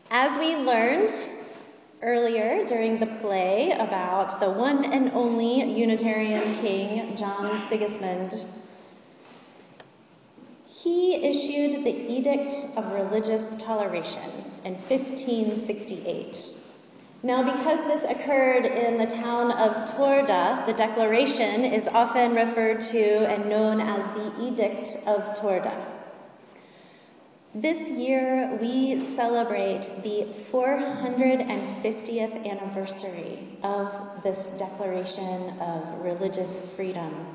As we learned earlier during the play about the one and only Unitarian king, John Sigismund, he issued the Edict of Religious Toleration in 1568. Now, because this occurred in the town of Torda, the declaration is often referred to and known as the Edict of Torda. This year, we celebrate the 450th anniversary of this Declaration of Religious Freedom.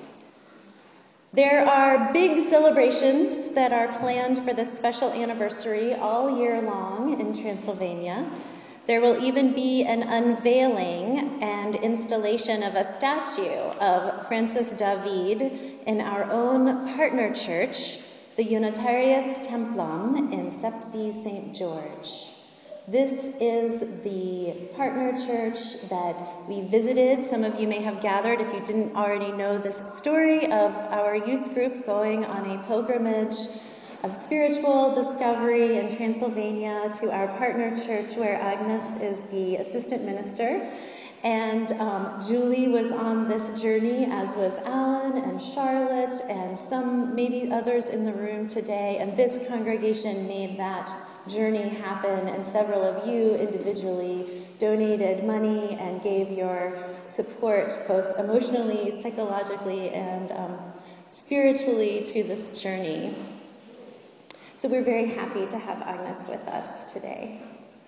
There are big celebrations that are planned for this special anniversary all year long in Transylvania. There will even be an unveiling and installation of a statue of Francis David in our own partner church, the Unitarius Templum in Sepsi, St. George. This is the partner church that we visited. Some of you may have gathered, if you didn't already know this story, of our youth group going on a pilgrimage of spiritual discovery in Transylvania to our partner church where Agnes is the assistant minister. And Julie was on this journey, as was Alan and Charlotte and some, maybe others in the room today. And this congregation made that journey happen, and several of you individually donated money and gave your support both emotionally, psychologically, and spiritually to this journey. So we're very happy to have Agnes with us today.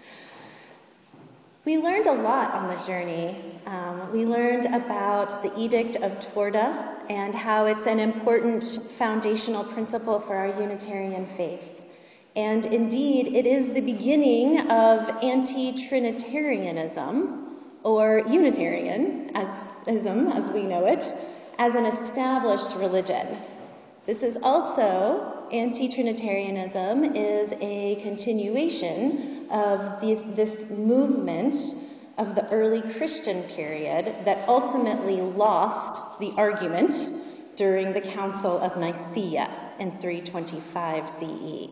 We learned a lot on the journey. We learned about the Edict of Torda and how it's an important foundational principle for our Unitarian faith. And indeed, it is the beginning of anti-Trinitarianism, or Unitarianism as we know it, as an established religion. This is also, anti-Trinitarianism is a continuation of this movement of the early Christian period that ultimately lost the argument during the Council of Nicaea in 325 CE.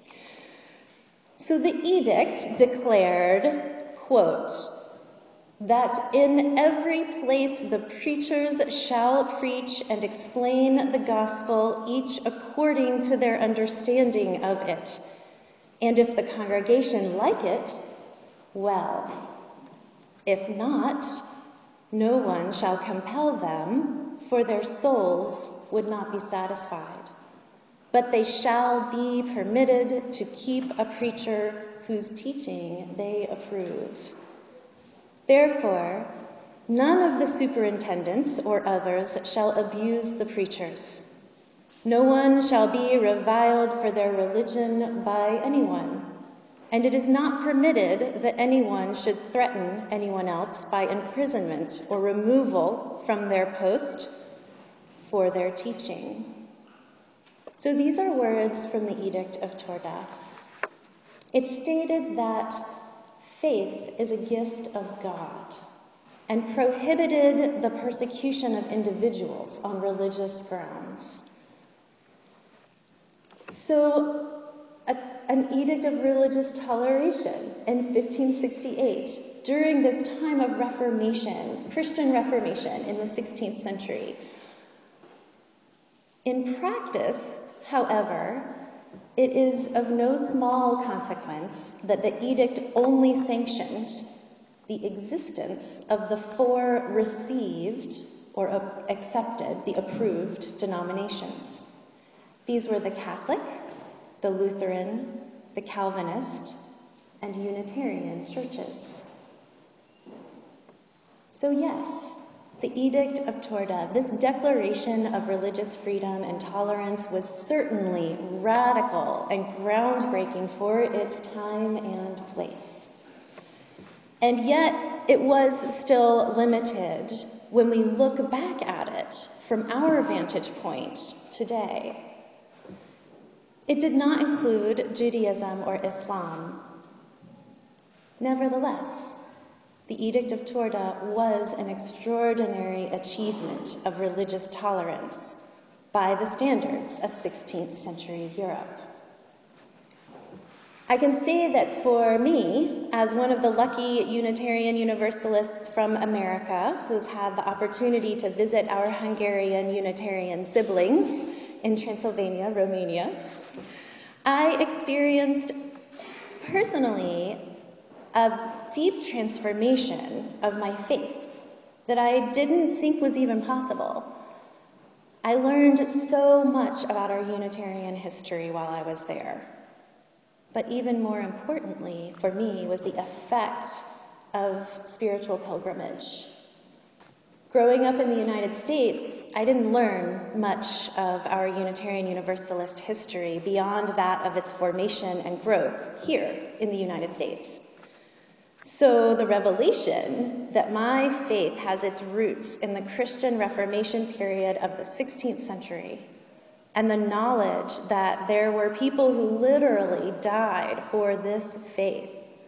So the edict declared, quote, that in every place the preachers shall preach and explain the gospel, each according to their understanding of it. And if the congregation like it, well. If not, no one shall compel them, for their souls would not be satisfied. But they shall be permitted to keep a preacher whose teaching they approve. Therefore, none of the superintendents or others shall abuse the preachers. No one shall be reviled for their religion by anyone, and it is not permitted that anyone should threaten anyone else by imprisonment or removal from their post for their teaching. So these are words from the Edict of Torda. It stated that faith is a gift of God and prohibited the persecution of individuals on religious grounds. So, an edict of religious toleration in 1568, during this time of Reformation, Christian Reformation in the 16th century. In practice, however, it is of no small consequence that the edict only sanctioned the existence of the four received or accepted, the approved denominations. These were the Catholic, the Lutheran, the Calvinist, and Unitarian churches. So yes, the Edict of Torda, this declaration of religious freedom and tolerance, was certainly radical and groundbreaking for its time and place. And yet, it was still limited when we look back at it from our vantage point today. It did not include Judaism or Islam. Nevertheless, the Edict of Torda was an extraordinary achievement of religious tolerance by the standards of 16th century Europe. I can say that for me, as one of the lucky Unitarian Universalists from America who's had the opportunity to visit our Hungarian Unitarian siblings in Transylvania, Romania, I experienced personally a deep transformation of my faith that I didn't think was even possible. I learned so much about our Unitarian history while I was there. But even more importantly for me was the effect of spiritual pilgrimage. Growing up in the United States, I didn't learn much of our Unitarian Universalist history beyond that of its formation and growth here in the United States. So the revelation that my faith has its roots in the Christian Reformation period of the 16th century, and the knowledge that there were people who literally died for this faith,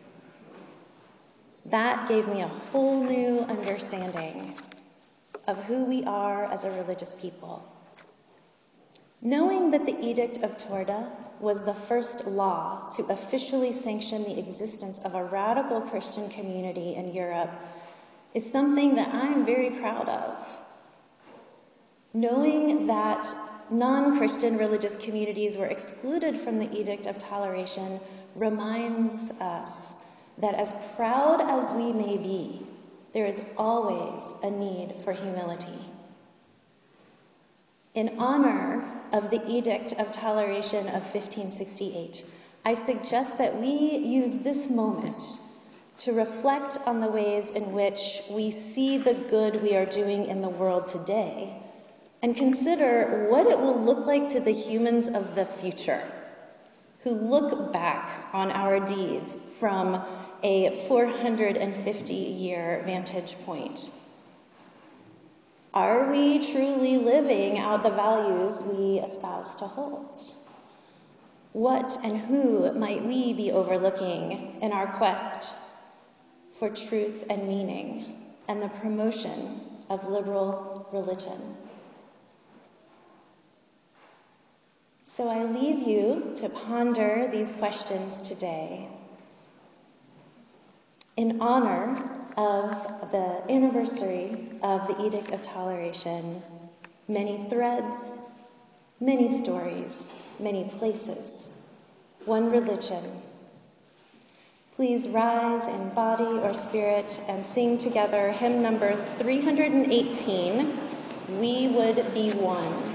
that gave me a whole new understanding of who we are as a religious people. Knowing that the Edict of Torda was the first law to officially sanction the existence of a radical Christian community in Europe is something that I'm very proud of. Knowing that non-Christian religious communities were excluded from the Edict of Toleration reminds us that as proud as we may be, there is always a need for humility. In honor of the Edict of Toleration of 1568, I suggest that we use this moment to reflect on the ways in which we see the good we are doing in the world today, and consider what it will look like to the humans of the future, who look back on our deeds from a 450-year vantage point. Are we truly living out the values we espouse to hold? What and who might we be overlooking in our quest for truth and meaning and the promotion of liberal religion? So I leave you to ponder these questions today. In honor of the anniversary of the Edict of Toleration, many threads, many stories, many places, one religion. Please rise in body or spirit and sing together hymn number 318, We Would Be One.